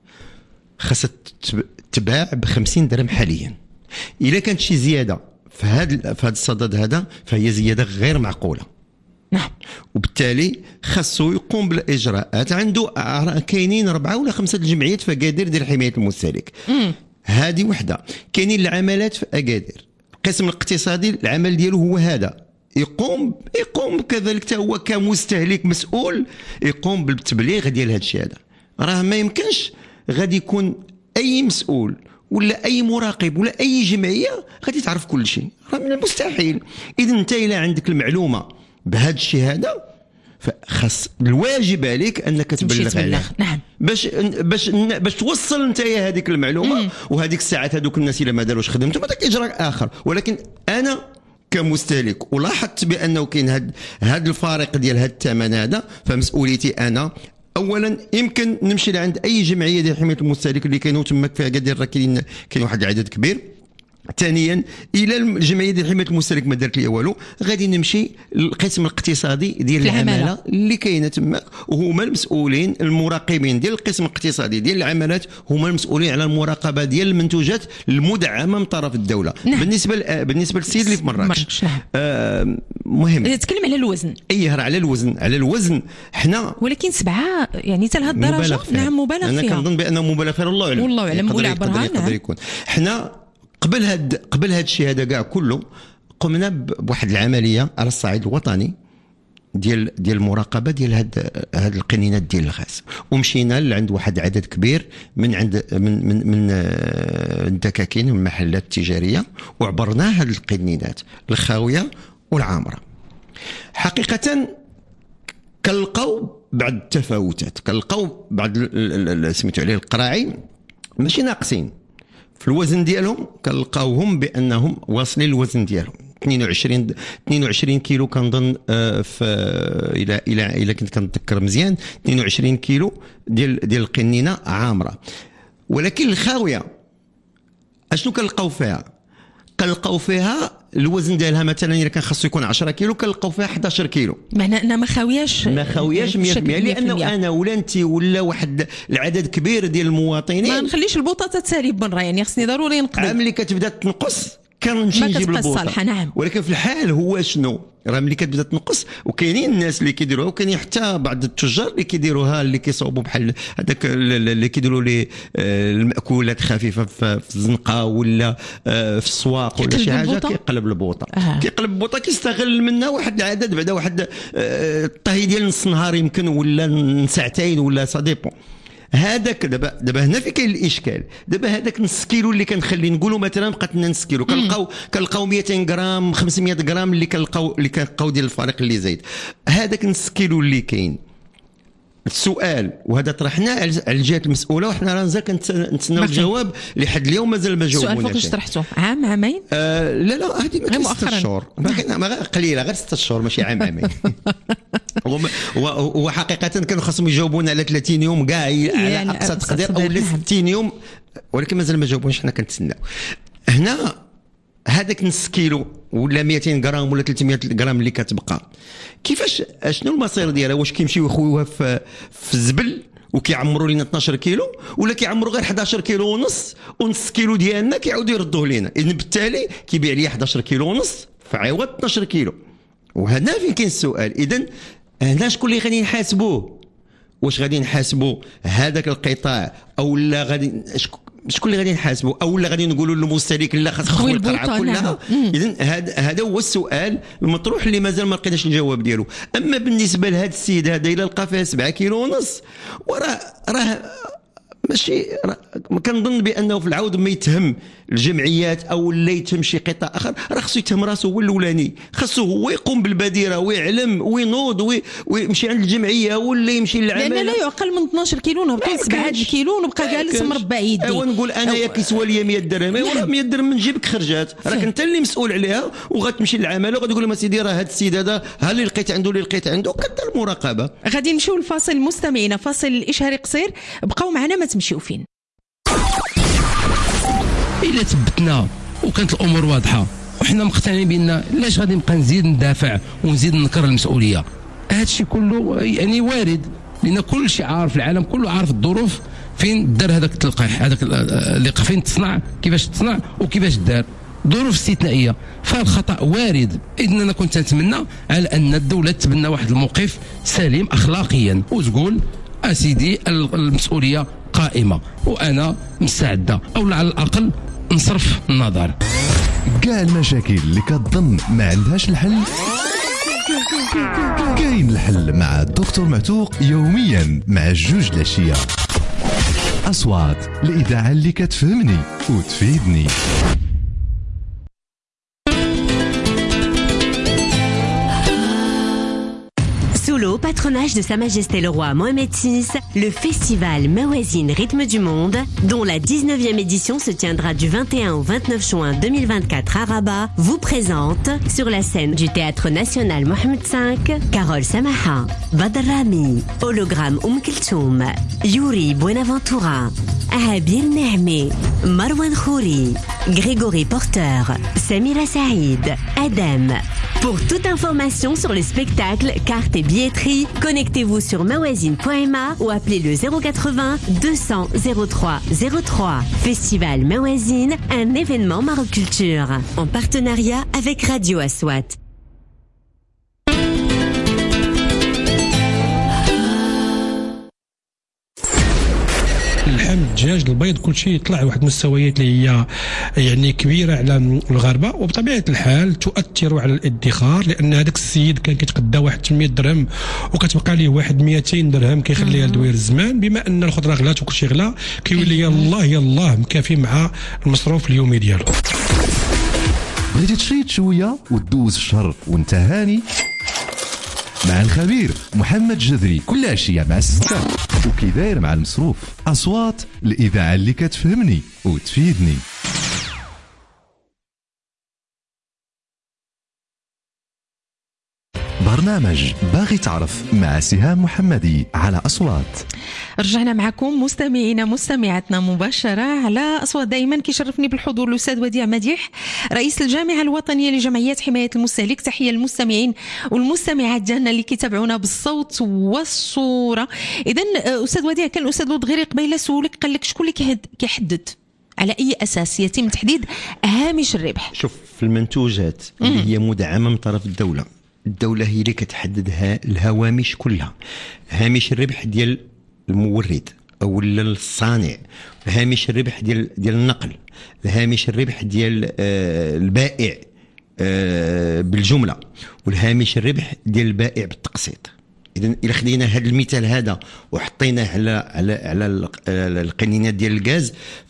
خاصها تباع ب خمسين درهم حاليا. الا كانت شي زياده في هذا في هذا الصدد هذا فهي زياده غير معقوله. نعم. وبالتالي خاصو يقوم بالاجراءات. عنده كاينين اربعه ولا خمسه الجمعيات في اكادير ديال حمايه المستهلك. هذه وحده. كاينين العملات في اكادير القسم الاقتصادي العمل ديالو هو هذا يقوم يقوم كذلك حتى هو كمستهلك مسؤول يقوم بالتبليغ ديال هذا الشيء هذا. راه ما يمكنش غادي يكون اي مسؤول ولا اي مراقب ولا اي جمعيه غادي تعرف كل شيء. راه من المستحيل. اذا انت الا عندك المعلومه بهذا الشيء هذا فخاص الواجب عليك انك تبلغ عليه. نعم. باش باش باش توصل انت هذيك المعلومه. مم. وهذيك الساعات هذوك الناس الا ما داروش خدمتهم هذاك اجراء اخر. ولكن انا كمستهلك ولاحظت بانه كاين هذا هذا الفارق ديال هذا الثمن هذا فمسؤوليتي انا اولا يمكن نمشي لعند اي جمعيه ديال حمايه المستهلك اللي كاينه تماك فيها قادر راه كاين كاين واحد العدد كبير. ثانيا الى الجمعيه ديال حمايه المستهلك ما دارت لي والو غادي نمشي للقسم الاقتصادي ديال العماله اللي كاينه تماك وهما المسؤولين المراقبين ديال القسم الاقتصادي ديال العمالات هما المسؤولين على المراقبه ديال المنتوجات المدعمه من طرف الدوله. نعم. بالنسبه بالنسبه للسيد اللي في مراكش نعم. آه مهم تتكلم على الوزن. ايه على الوزن على الوزن حنا ولكن سبعه يعني حتى لهذ الدرجه. نعم مبالغ فيها. انا كنظن بانه مبالغ فيها والله اعلم والله اعلم ولا عبرها. يقدر يكون حنا قبل هاد قبل هاد الشيء هذا كاع كله قمنا بواحد العمليه على الصعيد الوطني ديال ديال المراقبه ديال هاد هاد القنينات ديال الغاز ومشينا لعند واحد العدد كبير من عند من من من الدكاكين والمحلات التجاريه وعبرنا هاد القنينات الخاويه والعامره. حقيقه كنلقاو بعض التفاوتات كنلقاو بعض سميتو عليه القراعي ماشي ناقصين في الوزن ديالهم كنلقاوهم بانهم واصلين الوزن ديالهم اثنين وعشرين اثنين وعشرين كيلو كنظن في الى الى الى كنت كنتذكر مزيان اثنين وعشرين كيلو ديال ديال القنينه عامره. ولكن الخاويه اشنو كنلقاو فيها؟ كنلقاو فيها الوزن ديالها مثلا الا كان خاصو يكون عشرة كيلو كنلقاو فيها إحدى عشر كيلو. معنى انها ما خاوياش ما خاوياش مية بالمية لانه انا ولا انت ولا واحد العدد كبير ديال المواطنين ما نخليش البطاطا تسالي برا، يعني خصني ضروري نقضي. ملي كتبدا تنقص كنمشي نجيب البوطه. نعم. ولكن في الحال هو شنو؟ راه ملي كتبدا تنقص وكاينين الناس اللي كيديروها وكاينين حتى بعض التجار اللي كيديروها اللي كيصاوبوا بحال هذاك اللي كيديروا لي المأكولات خفيفه في الزنقه ولا في السواق ولا شي حاجه كيقلب البوطه. آه. كيقلب البوطه كيستغل منها واحد العدد بعدا واحد الطهي ديال نص نهار يمكن ولا ساعتين ولا سا ديبون. هذاك دابا دابا هنا في كاين الاشكال. دابا هذاك نص كيلو اللي كنخلي نقولوا مثلا بقات لنا نص كيلو كنلقاو كنلقاو مئتين غرام خمسمية غرام اللي كنلقاو اللي كنلقاو ديال الفريق اللي زايد. هذاك نص كيلو اللي كاين السؤال وهذا طرحناه على الجهات المسؤوله وحنا راه مازال كنتسناو الجواب لحد اليوم مازال ما جاوبوناش. السؤال فوقاش طرحتوه؟ عام عامين؟ آه لا لا هذه ما كاينش ستة شهور ما قليله غير ستة شهور ماشي عام عامين. وحقيقه كانوا خاصهم يجاوبونا على ثلاثين يوم كاع على اقصى تقدير او ستين يوم ولكن مازال ما جاوبوناش. حنا كنتسناو هنا هذاك نص كيلو ولا مئتين غرام ولا ثلاثمية غرام اللي كتبقى كيفاش شنو المصير ديالها؟ واش كيمشيو يخويوها في في الزبل وكيعمروا لنا اثنا عشر كيلو ولا كيعمروا غير إحدى عشر كيلو ونص ونص كيلو ديالنا كيعاودوا يردوه لينا؟ اذا بالتالي كيبيع لي إحدى عشر كيلو ونص في عوض اثنا عشر كيلو. وهنا فين كاين السؤال. اذا هنا شكون اللي غادي نحاسبوه؟ واش غادي نحاسبوا هذاك القطاع او لا غادي شكون اللي غادي نحاسبوا او لا غادي نقولوا للمستهلك لا خاص تخوي القرعه كلها؟ اذا هذا هذا هو السؤال المطروح اللي مازال ما لقيناش الجواب ديالو. اما بالنسبه لهذا السيد هذا الا لقى فيها سبعة كيلو ونص وراه راه ماشي ما كنظن بانه في العوض ما يتهم الجمعيات او لا يتهم شي قطاع اخر، راه خصو يتهم راسو هو الاولاني. خصو هو يقوم بالبادره ويعلم وينوض ويمشي عند الجمعيه ولا يمشي للعمل. لان لا يعقل من اثنا عشر كيلو نهبطوا سبعة كيلو ونبقى جالس مربع يدي. ايوا نقول انا يا كيسوى لي مية درهم ايوا مية درهم من جيبك خرجات راك انت اللي مسؤول عليها وغتمشي للعمل وغتقول لهم سيدي راه هذا السيد هذا ها اللي لقيت عنده اللي لقيت عنده كدير المراقبه. غادي نمشيو للفاصل مستمعينا، فاصل اشهاري قصير، بقاو معنا ما تمشيو فين. إلا ثبتنا وكانت الامور واضحه وحنا مقتنعين بان علاش غادي نبقى نزيد ندافع ونزيد ننكر المسؤوليه؟ هذا الشيء كله يعني وارد لان كل شيء عارف، العالم كله عارف الظروف فين دار هذاك التلقيح، هذاك اللي فين تصنع، كيفاش تصنع وكيفاش دار، ظروف استثنائيه. فالخطا وارد. اذا انا كنت نتمنى على ان الدوله تبنى واحد الموقف سليم اخلاقيا وتقول اسيدي المسؤوليه قائمه وانا مستعده او على الاقل نصرف النظر. كاع المشاكل اللي كتظن ما عندهاش الحل كاين الحل مع الدكتور معتوق يوميا مع الجوج العشيه. اصوات الاذاعه اللي كتفهمني وتفيدني. Sous le haut patronage de Sa Majesté le Roi Mohamed six, le festival Mawazine Rythme du Monde, dont la dix-neuvième édition se tiendra du vingt et un au vingt-neuf juin deux mille vingt-quatre à Rabat, vous présente sur la scène du Théâtre National Mohamed cinq, Carole Samaha, Badr Rami, Hologramme Oum Kulthoum, Yuri Buenaventura, Abir Nehmi, Marwan Khouri, Grégory Porter, Samira Saïd, Adam. Pour toute information sur le spectacle, carte et billetterie, connectez-vous sur mawazine point m a ou appelez le zéro quatre-vingts deux cents zéro trois zéro trois. Festival Mawazine, un événement Maroculture, en partenariat avec Radio Aswat. اللحم، الدجاج، البيض، كل شيء يطلع واحد المستويات اللي هي يعني كبيره على الغربه، وبطبيعه الحال تؤثر على الادخار، لان هذاك السيد كان كيتقدى واحد ثمانمية درهم وكتبقى ليه واحد مئتين درهم كيخليها لدوير الزمان. بما ان الخضره غلات وكل شيء غلا كيولي يلاه يلاه مكافي مع المصروف اليومي ديالو. بغيتي تشريت شويه وتدوز الشهر وانت هاني مع الخبير محمد جذري كل عشيه مع الستة وكي داير مع المصروف. اصوات الاذاعه اللي كتفهمني وتفيدني. برنامج باغي تعرف مع سهام محمدي على أصوات. رجعنا معكم مستمعينا مستمعاتنا مباشرة على أصوات. دائما كيشرفني بالحضور الأستاذ وديع مديح رئيس الجامعة الوطنية لجمعيات حماية المستهلك. تحية للمستمعين والمستمعات ديالنا اللي كيتابعونا بالصوت والصورة. إذن أستاذ وديع، كان الأستاذ لودغيري قبيله سولك قال لك شكون اللي كيحدد على أي أساس يتم تحديد هامش الربح؟ شوف، في المنتوجات اللي هي مدعمة من طرف الدولة، الدولة هي اللي كتحددها الهوامش كلها. هامش الربح ديال المورد او الصانع، هامش الربح ديال ديال النقل، هامش الربح ديال آه البائع آه بالجمله، والهامش الربح ديال البائع بالتقسيط. اذا الا خدينا هذا المثال هذا وحطيناه على على على القنينات ديال الغاز،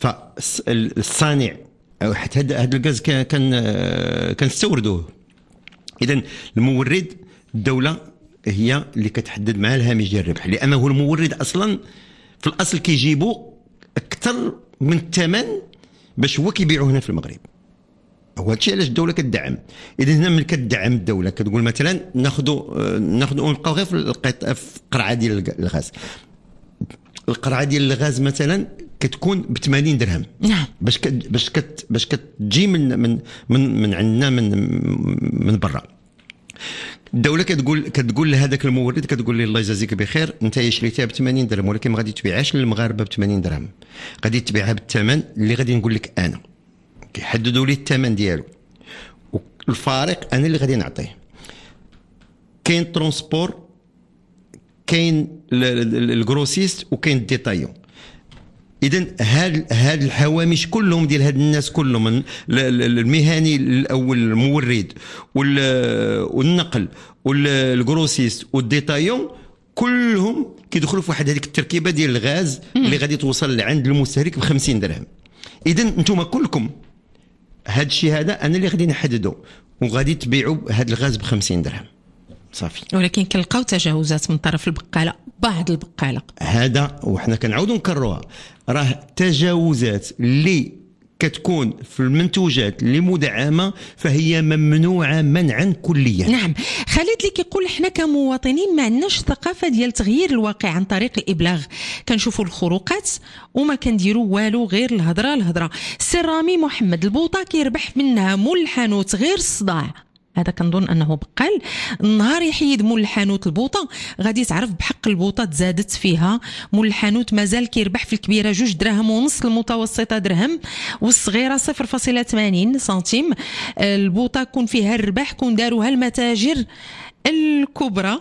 فالصانع حتى هذا الغاز كان كنستوردوه. اذا المورد الدوله هي اللي كتحدد معاه الهامش ديال الربح، لانه المورد اصلا في الاصل كيجيبوا اكثر من الثمن باش هو كيبيعوه هنا في المغرب. هو هادشي علاش الدوله كتدعم. اذا هنا ملي كتدعم الدوله كتقول مثلا ناخذوا ناخذوا ونبقاو غير في القرعه ديال الغاز. القرعه ديال الغاز مثلا كتكون ب ثمانين درهم. نعم. باش كت باش كت باش كتجي من من من من عندنا من من برا. الدوله كتقول كتقول لهذاك المورد، كتقول له الله يجازيك بخير، انت شريتها ب ثمانين درهم، ولكن ما غادي تبيعهاش للمغاربه ب ثمانين درهم، غادي تبيعها بالثمن اللي غادي نقول لك انا. كيحددوا لي الثمن ديالو، والفارق انا اللي غادي نعطيه. كاين ترونسبور، كاين الجروسيست، وكاين الديتايون. اذا هاد هاد الهوامش كلهم ديال هاد الناس كلهم، المهني الاول المورد والنقل والجروسيست والديتايون، كلهم كيدخلوا في واحد هذيك التركيبه ديال الغاز اللي غادي توصل لعند المستهلك ب خمسين درهم. اذا انتم كلكم هاد الشيء هذا انا اللي غادي نحدده، وغادي تبيعوا هاد الغاز ب خمسين درهم صافي. ولكن كنلقاو تجاوزات من طرف البقاله، بعض البقاله هذا، وحنا كنعاودوا نكرروها، راه تجاوزات اللي كتكون في المنتوجات اللي مدعمه فهي ممنوعه منعا كليا. نعم. خالد اللي كيقول حنا كمواطنين ما عندناش ثقافه ديال تغيير الواقع عن طريق الابلاغ، كنشوفوا الخروقات وما كنديروا والو غير الهضره الهضره. سي رامي محمد، البوطه كيربح منها مول الحانوت غير الصداع. هذا كنظن انه بقال النهار يحيد مول الحانوت البوطه غادي تعرف بحق البوطه تزادت فيها. مول الحانوت مازال كيربح في الكبيره جوج دراهم ونص، المتوسطه درهم، والصغيره صفر فاصلة ثمانين سنتيم. البوطه كون فيها الربح كون داروها المتاجر الكبرى.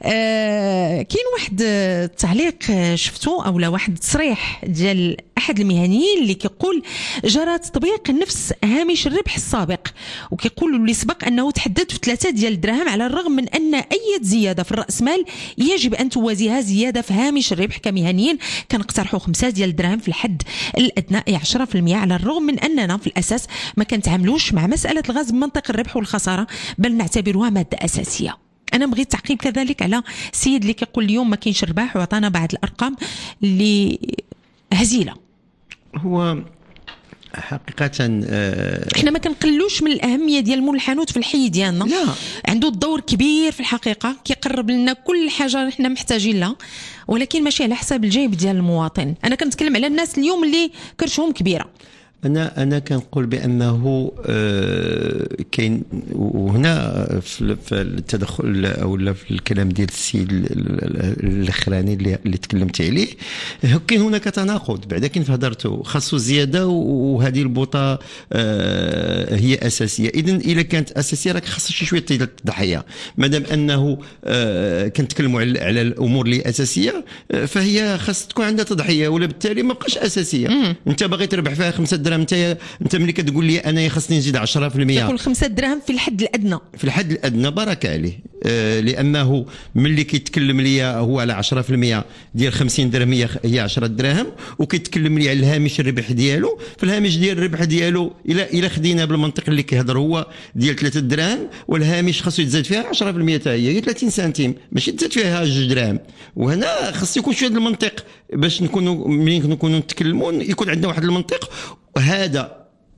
آه كاين واحد التعليق شفتو او لا واحد التصريح ديال احد المهنيين اللي كيقول جرى تطبيق نفس هامش الربح السابق، وكيقولوا اللي سبق انه تحدد في ثلاثة ديال الدراهم، على الرغم من ان اي زياده في الراس مال يجب ان توازيها زياده في هامش الربح. كمهنيين كنقترحوا خمسة ديال الدراهم في الحد الادنى، اي عشرة بالمئة، على الرغم من اننا في الاساس ما كنتعاملوش مع مساله الغاز بمنطق الربح والخساره، بل نعتبروها ماده اساسيه. انا بغيت تعقيب كذلك على السيد اللي كيقول اليوم ما كاينش رباح، وعطانا بعض الارقام اللي هزيله. هو حقيقة آه احنا ما كنقلوش من الأهمية ديال مول الحانوت في الحي ديالنا. لا، عنده الدور كبير في الحقيقة، كيقرب لنا كل حاجة احنا محتاجين لها، ولكن ماشي على حساب الجيب ديال المواطن. أنا كنتكلم على الناس اليوم اللي كرشهم كبيرة. انا انا كنقول بانه آه كاين، وهنا في التدخل او في الكلام ديال السيد الاخراني اللي, اللي تكلمت عليه، كاين هناك تناقض. بعدا كاين في هضرته خاصو زياده، وهذه البوطه آه هي اساسيه. اذا الا كانت اساسيه راك خاصها شي شويه التضحيه. مادام انه آه كنتكلموا على, على الامور اللي اساسيه، آه فهي خاص تكون عندها تضحيه، ولا بالتالي ما بقاش اساسيه. مم. انت باغي تربح فيها خمسة درهم، انت انت ملي كتقول لي انا خاصني نزيد عشرة بالمئة، تقول خمسة دراهم في الحد الادنى. في الحد الادنى بارك عليه. آه لانه ملي كيتكلم لي هو على عشرة بالمئة ديال خمسين درهم هي عشرة دراهم، وكيتكلم لي على الهامش الربح ديالو، فالهامش ديال الربح ديالو الى الى خدينا بالمنطق اللي كيهضر هو ديال ثلاثة دراهم، والهامش خاصو يتزاد فيها عشرة بالمئة حتى هي هي ثلاثين سنتيم، ماشي تزاد فيها جوج دراهم. وهنا خاص يكون شويه المنطق باش نكونوا ملي نكونوا نتكلموا يكون عندنا واحد المنطق. وهذا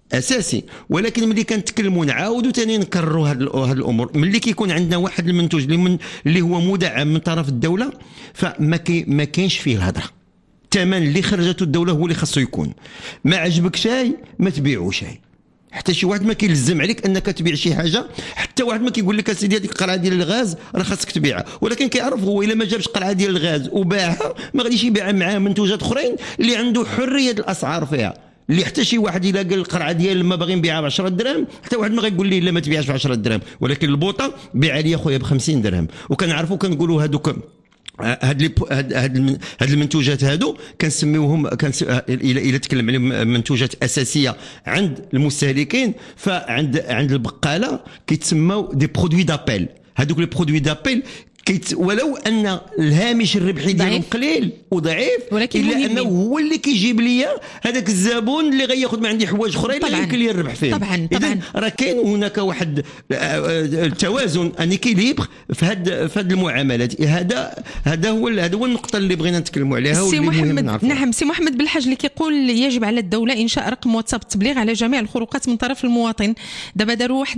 اساسي. ولكن ملي كنتكلموا نعاودوا ثاني نكرروا هذه الامور، ملي كيكون عندنا واحد المنتوج اللي من اللي هو مدعم من طرف الدوله فما كي ما كاينش فيه الهضره. الثمن اللي خرجته الدوله هو اللي خاصو يكون. ما عجبك شاي ما تبيعوش شاي، حتى شي واحد ما كيلزم عليك انك تبيع شي حاجه، حتى واحد ما كيقول لك اسيدي هذيك القرعه ديال الغاز راه خاصك تبيعها، ولكن كيعرف هو الا ما جابش قرعه ديال الغاز وباعها ما غاديش يبيع معاه منتوجات اخرين اللي عنده حريه الاسعار فيها، اللي حتى شي واحد الا قال القرعه ديال الماء باغي نبيعها ب عشرة دراهم حتى واحد ما غيقول لي لا ما تبيعش ب عشرة دراهم، ولكن البوطه بيعها لي خويا ب خمسين درهم. وكنعرفوا كنقولوا هذوك هاد هاد هاد المنتوجات هادو كنسميوهم كنس... الى الى تكلم عليهم منتوجات اساسيه عند المستهلكين، فعند عند البقاله كيتسموا دي برودوي دابيل. هذوك لي برودوي دابيل كيت ولو ان الهامش الربحي ديالهم قليل وضعيف الا انه هو اللي كيجيب لي هذاك الزبون اللي غياخذ من عندي حوايج اخرين اللي يمكن لي الربح فيهم. طبعا طبعا راه كاين هناك واحد التوازن ان اكيليبر في هاد في هاد المعاملات. هذا هذا هو هذا هو النقطه اللي بغينا نتكلموا عليها واللي مهم نعرفوها. نعم سي محمد بالحاج اللي كيقول يجب على الدوله انشاء رقم واتساب التبليغ على جميع الخروقات من طرف المواطن. دابا داروا واحد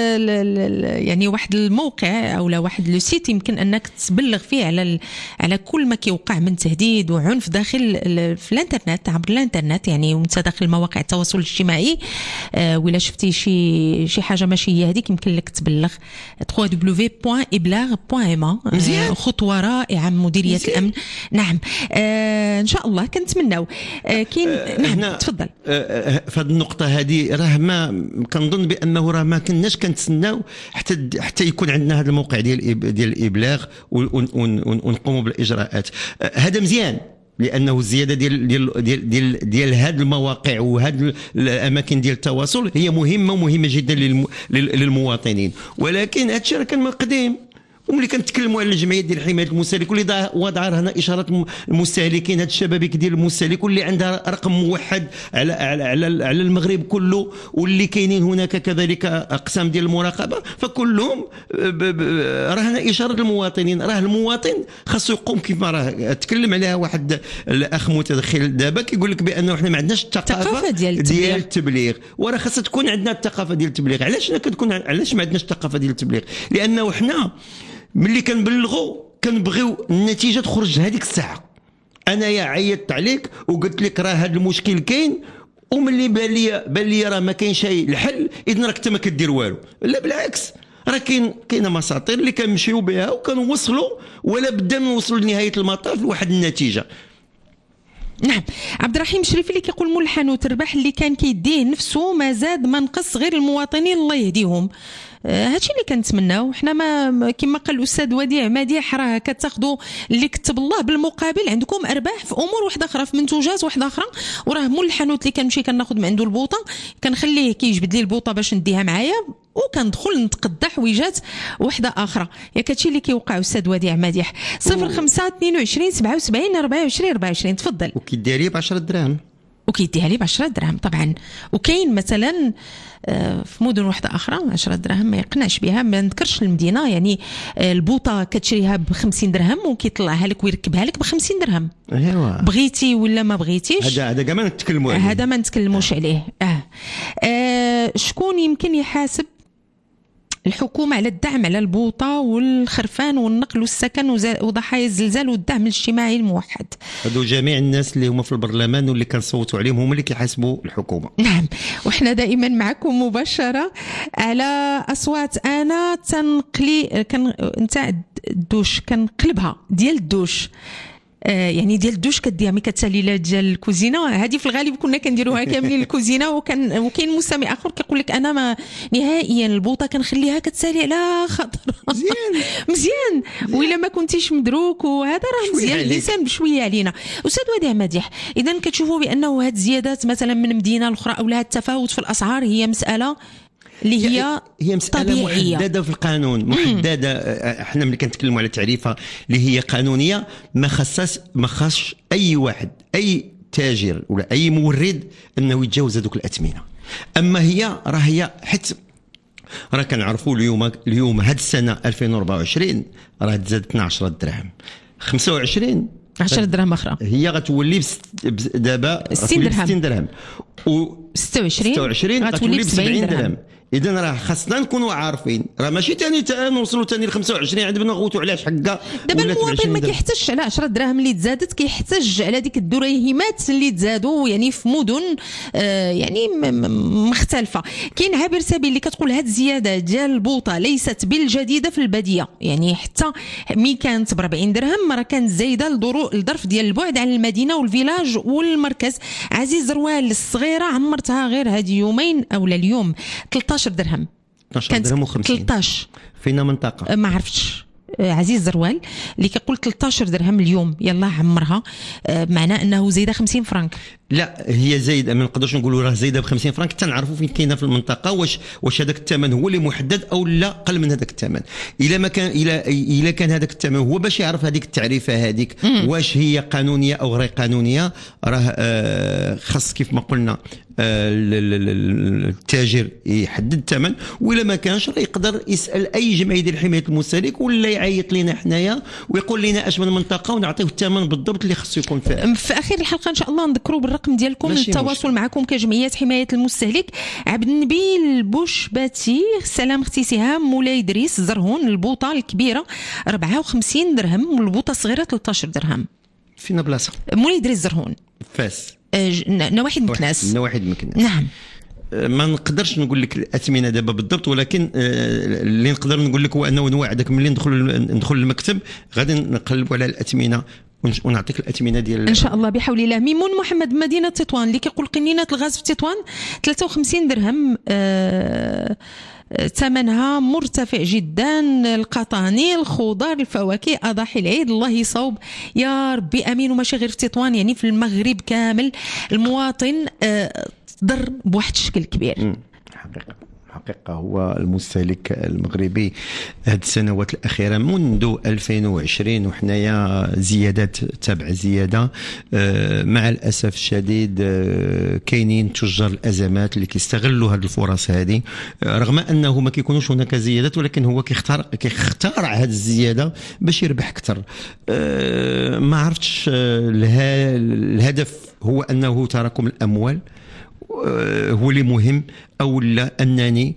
يعني واحد الموقع او لا واحد لو سيت يمكن انك تبلغ فيه على على كل ما كيوقع من تهديد وعنف داخل في الانترنت عبر الانترنت، يعني وانت داخل مواقع التواصل الاجتماعي. آه ولا شفتي شي شي حاجه ماشي هي هذيك يمكن لك تبلغ دبليو دبليو دبليو بوان ابلاغ بوان ام. آه خطوه رائعه من مديريه مزيان. الامن. نعم آه ان شاء الله كنتمناو. آه كاين آه نعم تفضل. آه في هذه النقطه هذه راه ما كنظن بانه راه ما كناش كنتسناو حتى حتى يكون عندنا هذا الموقع ديال ديال الابلاغ ونقوموا بالاجراءات. هذا مزيان لانه الزياده ديال ديال ديال ديال, ديال هذه المواقع وهذه الاماكن ديال التواصل هي مهمه ومهمه جدا للمواطنين. ولكن هذا الشيء راه كان من قديم. وملي كنتكلموا على الجمعيه ديال حمايه المستهلك واللي وضع هنا اشاره المستهلكين، هاد الشبابيك ديال المستهلك واللي عندها رقم موحد على على على, على المغرب كله، واللي كاينين هناك كذلك اقسام ديال المراقبه، فكلهم راه هنا اشاره للمواطنين. راه المواطن خاصو يقوم كيف راه تكلم عليها واحد الاخ متدخل دابا كيقول لك بانه حنا ما عندناش الثقافه ديال التبليغ, ديال التبليغ. وراه خاصها تكون عندنا الثقافه ديال التبليغ. علاش كتكون علاش ما عندناش الثقافه ديال التبليغ؟ لانه حنا ملي كنبلغوا كنبغيو النتيجه تخرج هذيك الساعه. انا يا عيطت عليك وقلت لك راه هذا المشكل كاين، وملي بان لي بان لي راه ما كاينش الحل اذا راك انت ما كدير والو. لا بالعكس، راه كاين كاينه مساطير اللي كنمشيو بها وكنوصلوا ولا بدا نوصلوا لنهايه المطاف لواحد النتيجه. نعم عبد الرحيم الشريفي اللي كيقول مول الحانوت الربح اللي كان كيديه نفسه ما زاد ما نقص غير المواطنين الله يهديهم. هادشي اللي كنتمناو حنا. ما كما قال الاستاذ وديع مديح راه كتاخذوا اللي كتب الله بالمقابل عندكم ارباح في امور واحده اخرى، في منتوجات واحده اخرى. وراه مول الحانوت اللي كنمشي كناخذ من عنده البوطه كنخليه كيجبد لي البوطه باش نديها معايا وكندخل نتقدى حويجات واحده اخرى. ياك هادشي اللي كيوقع استاذ وديع مديح. صفر خمسة اثنين وعشرين سبعة وسبعين أربعة وعشرين أربعة وعشرين تفضل. وكيديها لي ب عشرة دراهم وكيديها لي ب عشرة دراهم طبعا. وكاين مثلا في مدن واحده اخرى عشرة دراهم ما يقنعش بها، ما نذكرش المدينه، يعني البوطه كتشريها ب خمسين درهم وكيطلعها لك ويركبها لك ب خمسين درهم. ايوا بغيتي ولا ما بغيتيش. هذا هذا كاع ما نتكلموا عليه، هذا ما نتكلموش آه. عليه اه, آه شكون يمكن يحاسب الحكومة على الدعم على البوطة والخرفان والنقل والسكن وضحايا الزلزال والدعم الاجتماعي الموحد؟ هذو جميع الناس اللي هما في البرلمان واللي كنصوتوا عليهم هما اللي كيحاسبوا الحكومة. نعم وحنا دائما معكم مباشرة على أصوات. أنا تنقلي كان نتاع الدوش كنقلبها ديال الدوش آه يعني ديال الدوش كديها ملي كتسالي ديال الكوزينه. هذه في الغالب كنا كنديروها كاملين الكوزينه. وكان وكاين مستمع اخر كيقول لك انا ما نهائيا البوطه كنخليها كتسالي على خاطر مزيان مزيان وإلا ما كنتيش مدروك وهذا راه مزيان اللسان بشويه علينا. استاذ وديع مديح اذا كتشوفوا بانه هاد الزيادات مثلا من مدينه لاخرى او لها التفاوت في الاسعار هي مساله اللي هي هي مسألة طبيعية. محددة في القانون محددة. احنا ملي كنتكلموا على تعريفة اللي هي قانونية ما خصص ما خصش اي واحد اي تاجر ولا اي مورد انه يتجاوز هذوك الاثمنة. اما هي راه هي حتى راه كنعرفوا اليوم اليوم هاد السنة ألفين وأربعة وعشرين راه تزاد اثنا عشر دراهم خمسة وعشرين عشرة دراهم اخرى هي غتولي دابا ستين درهم ستين درهم و ستة وعشرين ستة وعشرين غتولي ب سبعين درهم. اذا راه خاصنا نكونوا عارفين راه ماشي ثاني نوصلوا ثاني ل خمسة وعشرين عاد بنغوتوا علاش حقا. دابا المواطن ما كيحتاجش على عشرة دراهم اللي تزادت، كيحتاج على ديك الدريهمات اللي تزادوا يعني في مدن آه يعني مختلفه. كاين عابر سبيل اللي كتقول هاد الزياده ديال البوطه ليست بالجديده في الباديه، يعني حتى مي كانت ب أربعين درهم راه كانت زايده لظرف ديال البعد عن المدينه والفيلاج والمركز. عزيز روال الصغيره عمرتها غير هادي يومين او اليوم ثلاثة عشر درهم، اثناش درهم و50 ثلاثة عشر فينا منطقه ما عرفتش. عزيز زروال اللي كيقول ثلاثة عشر درهم اليوم يلا عمرها، معناه انه زايده خمسين فرنك. لا هي زايده، ما نقدرش نقولوا راه زايده ب خمسين فرنك حتى نعرفوا فين كاينه في المنطقه، واش واش هذاك الثمن هو اللي محدد او لا قل من هذاك الثمن. الا ما كان الا الا كان هذاك الثمن هو باش يعرف هذيك التعريفه هذيك واش هي قانونيه او غير قانونيه، راه خاص كيف ما قلنا التاجر يحدد الثمن، وإلا ما كانش راه يقدر يسال اي جمعيه ديال حمايه المستهلك ولا يعيط لنا حنايا ويقول لنا اش من منطقه ونعطيوه الثمن بالضبط اللي خصو يكون فيه. في اخر الحلقه ان شاء الله نذكروا بالرقم ديالكم للتواصل معكم كجمعيه حمايه المستهلك. عبد النبيل بوشباتي، سلام اختي سهام. مولاي ادريس زرهون، البوطه الكبيره أربعة وخمسين درهم والبوطه الصغيره ثلاثة عشر درهم. فينا بلاصه مولاي ادريس زرهون فاس نواحي مكناس. نواحي مكناس نعم. ما نقدرش نقول لك الاثمنه دابا بالضبط، ولكن اللي نقدر نقول لك هو انه نوعدك ملي ندخل ندخل المكتب غادي نقلبوا على الاثمنه ونعطيك الاثمنه ديال ان شاء الله بحول الله. ميمون محمد مدينه تطوان اللي كيقول قنينه الغاز في تطوان ثلاثة وخمسين درهم، أه ثمنها مرتفع جدا. القطاني، الخضار، الفواكه، اضاحي العيد الله يصوب يا ربي امين. وماشي غير في تطوان، يعني في المغرب كامل المواطن أه ضر بواحد الشكل كبير. حقيقه حقيقه هو المستهلك المغربي هذه السنوات الاخيره منذ ألفين وعشرين وحنايا زيادات تبع زياده. مع الاسف الشديد كاينين تجار الازمات اللي كيستغلوا هذه الفرص هذه، رغم انه ما كيكونوش هناك زيادات ولكن هو كيختار كيخترع هذه الزياده باش يربح اكثر. ما عرفتش الهدف هو انه تراكم الاموال هو اللي مهم او لا انني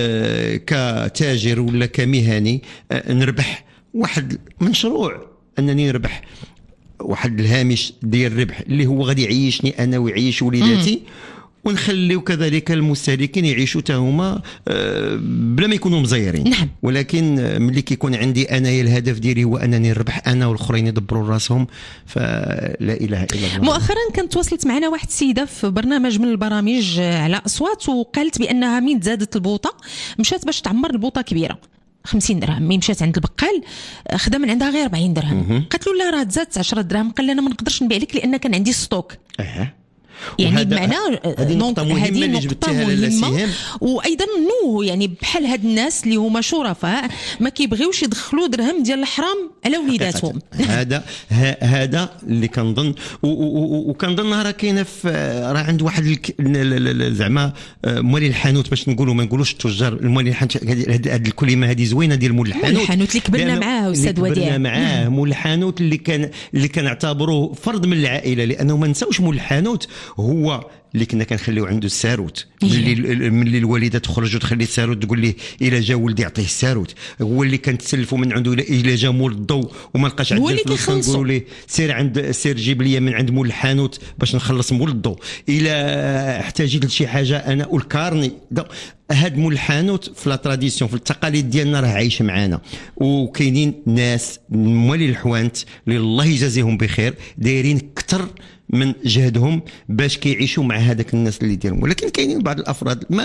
كتاجر ولا كمهني نربح واحد مشروع، انني نربح واحد الهامش ديال الربح اللي هو غادي يعيشني انا ويعيش وليداتي، ونخليو كذلك المستهلكين يعيشوا حتى هما بلا ما يكونوا مزيرين. نعم. ولكن ملي كيكون عندي انايا الهدف ديالي هو انني نربح انا والاخرين يدبروا راسهم فلا اله الا الله. مؤخرا كانت تواصلت معنا واحد السيده في برنامج من البرامج على اصوات وقالت بانها من زادت البوطه مشات باش تعمر البوطه كبيره خمسين درهم، مي مشات عند البقال خدا من عندها غير أربعين درهم. قالت له لا راه تزادت عشرة دراهم. قال لنا ما نقدرش نبيع لك لان كان عندي ستوك. أه. يعني بمعنى هذه نقطة مهمة اللي جبتها للسهام. وايضا نو يعني بحال هاد الناس اللي هما شرفاء ما كيبغيوش يدخلوا درهم ديال الحرام على وليداتهم. هذا هذا اللي كنظن وكنظن راه كاينه راه عند واحد زعما مولي الحانوت باش نقولوا ما نقولوش التجار، المولي الحانوت هذه الكلمه هذه زوينه ديال مول الحانوت. مول الحانوت اللي كبرنا معاه استاذ وديع. كبرنا معاه مول الحانوت اللي كان اللي كنعتبروه فرد من العائله، لانه ما نساوش مول الحانوت هو اللي كنا كنخليو عنده الساروت. ملي ملي الوالده تخرج وتخلي الساروت تقول ليه الا جا ولدي يعطيه الساروت، هو اللي كنتسلفوا من عنده الا جا مول الضوء وما لقاش عندنا الفلوس نقولوا ليه سير عند سير جيب لي من عند مول الحانوت باش نخلص مول الضوء. الا احتاجيت لشي حاجه انا والكارني هاد مول الحانوت في لا تراديسيون في التقاليد ديالنا راه عايش معانا. وكاينين ناس موالي الحوانت اللي الله يجازيهم بخير دايرين اكثر من جهدهم باش كيعيشوا مع هذاك الناس اللي ديالهم. ولكن كاينين بعض الافراد ما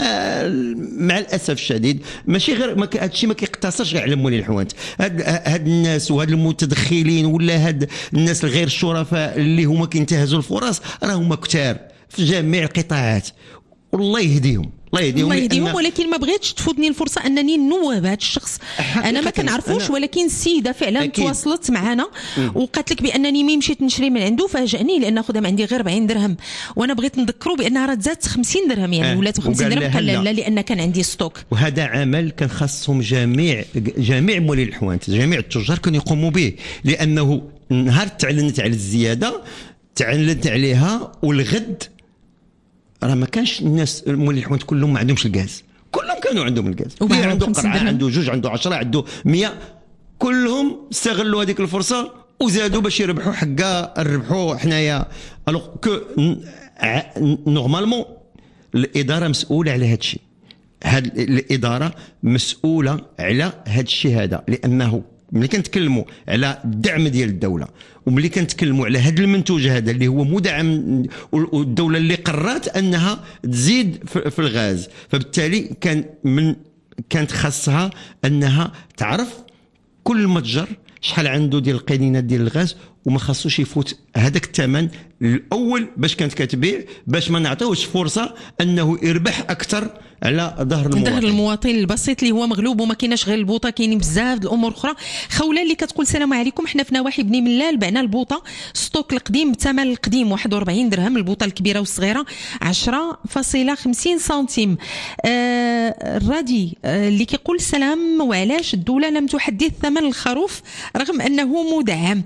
مع الاسف الشديد ماشي غير ما هذا الشيء ما كيقتصرش على موالي الحوانت، هاد هاد الناس وهاد المتدخلين ولا هاد الناس الغير الشرفاء اللي هما كينتهزوا الفرص راه هما كثار في جميع القطاعات والله يهديهم. الله يهديهم الله يهديهم. ولكن ما بغيتش تفوتني الفرصه انني نوب هذا الشخص. انا ما كنعرفوش ولكن السيده فعلا تواصلت معنا وقالت لك بانني مي مشيت نشري من عنده فاجئني لان خدام عندي غير أربعين درهم، وانا بغيت نذكروا بانها راه زادت خمسين درهم يعني ولات خمسين درهم. قال لا لان كان عندي ستوك. وهذا عمل كان خاصهم جميع جميع مولي الحوانت جميع التجار كانوا يقوموا به، لانه نهار تعلنت على الزياده تعلنت عليها، والغد راه ما كانش الناس مولي الحوانت كلهم ما عندهمش الغاز، كلهم كانوا عندهم الغاز، اللي عنده قرعه عنده جوج عنده عشرة عنده مية، كلهم استغلوا هذيك الفرصه وزادوا باش يربحوا حقا ربحوا حنايا. الوغ كو نورمالمون الاداره مسؤوله على هذا الشيء، هاد الاداره مسؤوله على هذا الشيء هذا، لانه ملي كنتكلموا على الدعم ديال الدوله وملي كنتكلموا على هذا المنتوج هذا اللي هو مدعم، والدوله اللي قررت انها تزيد في الغاز، فبالتالي كان من كانت خاصها انها تعرف كل متجر شحال عنده ديال القنينات ديال الغاز، وما خاصوش يفوت هذاك الثمن الاول باش كانت كتبيع، باش ما نعطيوش فرصه انه يربح اكثر على ظهر المواطن ظهر المواطن البسيط اللي هو مغلوب وما كايناش غير البوطه، كاينين بزاف د الامور اخرى. خوله اللي كتقول السلام عليكم، حنا في نواحي بني ملال بعنا البوطه ستوك القديم بثمن القديم واحد وأربعين درهم، البوطه الكبيره والصغيره عشرة فاصلة خمسين سنتيم. آه الرادي آه اللي كيقول السلام، وعلاش الدوله لم تحدث ثمن الخروف رغم انه مدعم؟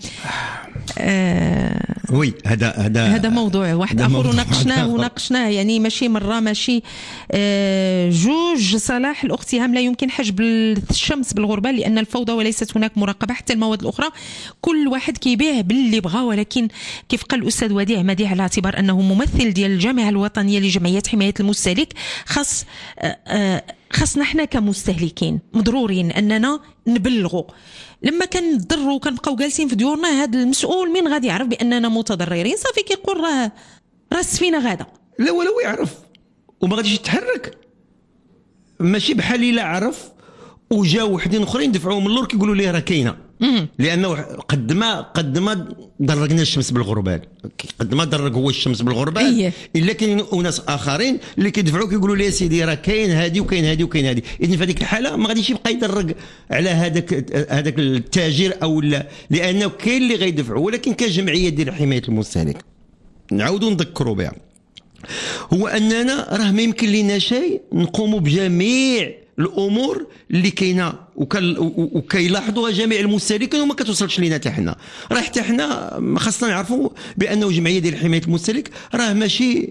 آه وي هذا هذا هذا موضوع واحد اخر وناقشناه وناقشناه يعني ماشي مره ماشي آه جوج. صلاح الاختهام، لا يمكن حجب الشمس بالغربه لان الفوضى وليست هناك مراقبه، حتى المواد الاخرى كل واحد كيبيع باللي بغى، ولكن كيف قال الاستاذ وديع مديح على اعتبار انه ممثل ديال الجامعه الوطنيه لجمعيه حمايه المستهلك، خاص آه آه خاصنا احنا كمستهلكين مضرورين اننا نبلغوا. لما كنضروا وكنبقاو جالسين في ديورنا، هذا المسؤول مين غادي يعرف باننا متضررين؟ صافي كيقول راه راه السفينه غاده، لا ولا هو يعرف وما غاديش يتحرك. ماشي بحال الا عرف وجاو وحدين اخرين دفعوهم من اللور كيقولوا ليه راه كاينه، لانه قد ما قد ما درقنا الشمس بالغربال، قد ما درق هو الشمس بالغربال الا كاين ناس اخرين اللي كيدفعوا كيقولوا لي سيدي راه كاين هادي وكاين هادي وكاين هادي. اذا في هذيك الحاله ما غاديش يبقى يدرق على هذاك هذاك التاجر او لا، لانه كاين اللي غيدفعوا. ولكن كجمعيه ديال حمايه المستهلك نعاودوا نذكروا بها، هو اننا راه ما يمكن لنا شيء نقوموا بجميع الامور اللي كاينه وكيلاحظوها جميع المستهلكين وما كتوصلش لينا حتى حنا. راه حتى حنا خاصنا نعرفوا بانه جمعيه ديال حمايه المستهلك راه ماشي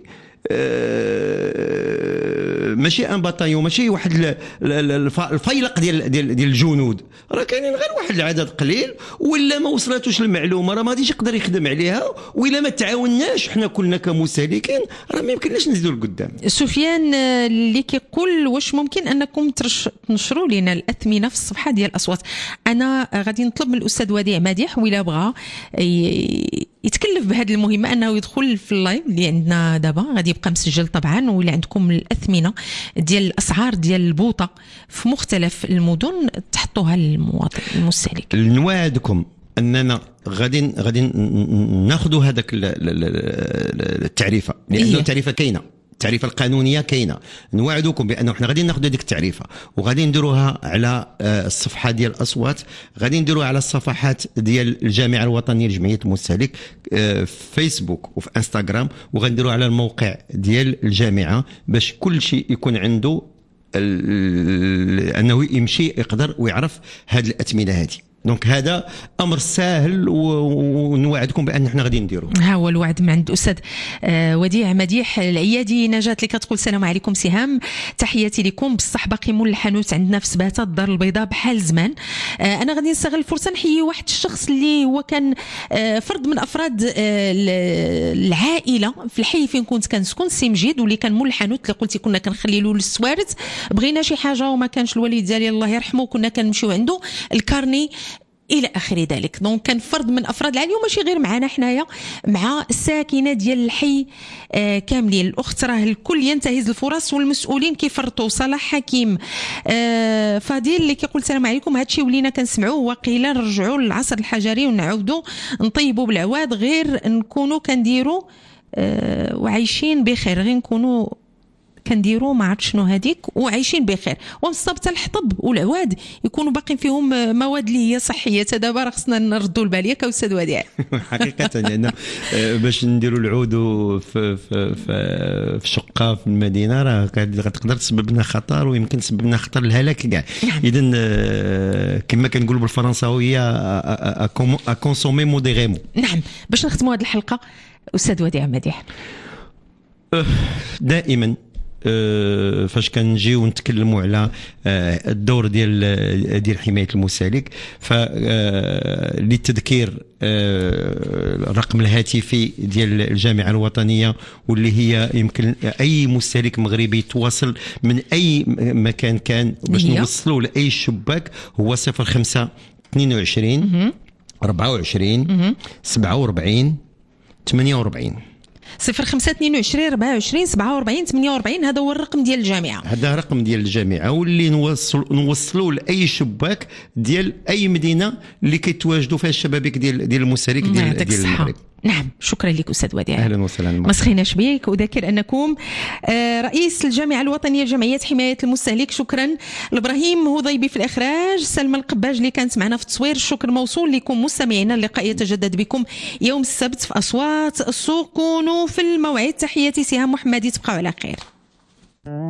آه ماشي ان باتايون، ماشي واحد الفيلق ديال ديال ديال الجنود، راه كاينين غير واحد العدد قليل، ولا ما وصلاتوش المعلومه راه ما غاديش يقدر يخدم عليها، وإلا ما تعاوناش حنا كلنا كمستهلكين راه ما يمكنناش نزيدوا لقدام. سفيان اللي كيقول واش ممكن انكم تنشروا لنا الاثمنه في الصفحه ديال الاصوات؟ انا غادي نطلب من الاستاذ وديع مديح ولا بغى يتكلف بهذه المهمه انه يدخل في اللايف اللي عندنا دابا، غادي يبقى مسجل طبعا، ولا عندكم الاثمنه ديال الاسعار ديال البوطه في مختلف المدن تحطوها للمواطن المستهلك. نوعدكم اننا غادي غادي ناخذوا هذاك التعريفه، لانه التعريفه كاينه، التعريفه القانونيه كاينه. نوعدكم بانه حنا غادي ناخذ هذيك التعريفه وغادي نديروها على الصفحه ديال الاصوات، غادي نديروها على الصفحات ديال الجامعه الوطنيه لجمعيه المستهلك في فيسبوك وفي انستغرام، وغنديروها على الموقع ديال الجامعه باش كل شيء يكون عنده انه يمشي يقدر ويعرف هذه الاثمنه هذه. دونك هذا امر سهل ونوعدكم بان احنا غادي نديرو. ها هو الوعد من عند الاستاذ وديع مديح العيادي. نجاة اللي كتقول السلام عليكم سهام، تحياتي لكم، بصح باقي مول الحانوت عندنا في سباته الدار البيضاء بحال زمان. انا غادي نستغل الفرصه نحيي واحد الشخص اللي هو كان فرد من افراد العائله في الحي فين كنت كنسكن، سي مجيد، واللي كان مول الحانوت اللي قلتي كنا كنخلي له السوارت، بغينا شي حاجه وما كانش الوالد ديالي الله يرحمه كنا كنمشيو عنده الكارني الى اخر ذلك. دونك كان فرد من افراد العائله، وماشي غير معنا حنايا، مع الساكنه ديال الحي آه كاملين. الاخت راه الكل ينتهز الفرص والمسؤولين كيفرطوا. صلاح حكيم آه فضيل اللي كيقول السلام عليكم، هادشي ولينا كنسمعوه، وقيلا نرجعوا للعصر الحجري ونعاودوا نطيبوا بالعواد، غير نكونوا كنديروا آه وعايشين بخير، غير نكونوا كنديروا ما عرفت شنو هذيك وعايشين بخير. والصبت الحطب والعواد يكونوا باقين فيهم مواد اللي هي صحيه. دابا راه خصنا نردوا البال ياك استاذ وديع. حقيقه لان باش نديروا العود في في في شقه في المدينه راه غتقدر تسبب لنا خطر ويمكن تسبب لنا خطر الهلاك كاع. اذا كما كنقولوا بالفرنساويه ا كونسومي موديريمون. نعم. باش نختموا هذه الحلقه استاذ وديع مديح، دائما فاش كنجيو نتكلموا على الدور ديال ديال حمايه المستهلك فللتذكير الرقم الهاتفي ديال الجامعه الوطنيه واللي هي يمكن اي مستهلك مغربي يتواصل من اي مكان كان باش نوصلوا لاي شباك هو صفر خمسة اثنين وعشرين أربعة وعشرين سبعة وأربعين ثمانية وأربعين صفر خمسة اثنين وعشرين أربعة وعشرين سبعة وأربعين ثمانية وأربعين. هذا هو الرقم ديال الجامعه. هذا رقم ديال الجامعه واللي نوصل نوصلوا لاي شباك ديال اي مدينه اللي كيتواجدوا فيها الشبابيك ديال ديال المستهلك ديال ديال المغرب. نعم. شكرا لك استاذ وديع. اهلا وسهلا. ما سخيناش بك. اذكر انكم رئيس الجامعه الوطنيه لجمعيه حمايه المستهلك. شكرا. الابراهيم هضيبي في الاخراج، سلمى القباج اللي كانت معنا في التصوير. الشكر موصول لكم مستمعينا. اللقاء يتجدد بكم يوم السبت في اصوات السوق. كونوا في الموعد. تحياتي سهام محمدي. تبقوا على خير.